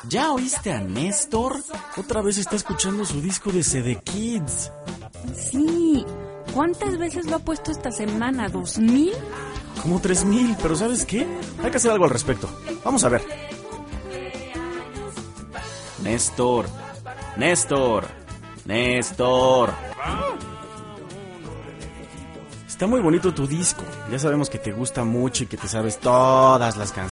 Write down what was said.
¿Ya oíste a Néstor? Otra vez está escuchando su disco de CD Kids. Sí. ¿Cuántas veces lo ha puesto esta semana? ¿2000? Como 3000, pero ¿sabes qué? Hay que hacer algo al respecto. Vamos a ver. Néstor. Está muy bonito tu disco. Ya sabemos que te gusta mucho y que te sabes todas las canciones.